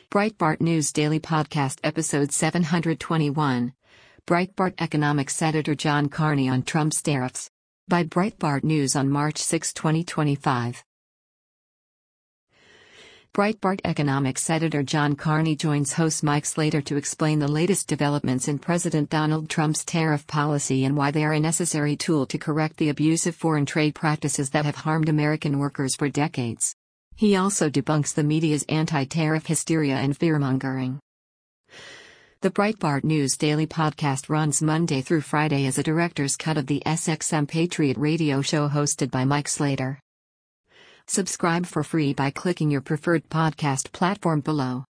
Breitbart News Daily Podcast Episode 721. Breitbart Economics Editor John Carney on Trump's tariffs. By Breitbart News on March 6, 2025. Breitbart Economics Editor John Carney joins host Mike Slater to explain the latest developments in President Donald Trump's tariff policy and why they are a necessary tool to correct the abusive foreign trade practices that have harmed American workers for decades. He also debunks the media's anti-tariff hysteria and fearmongering. The Breitbart News Daily Podcast runs Monday through Friday as a director's cut of the SXM Patriot radio show hosted by Mike Slater. Subscribe for free by clicking your preferred podcast platform below.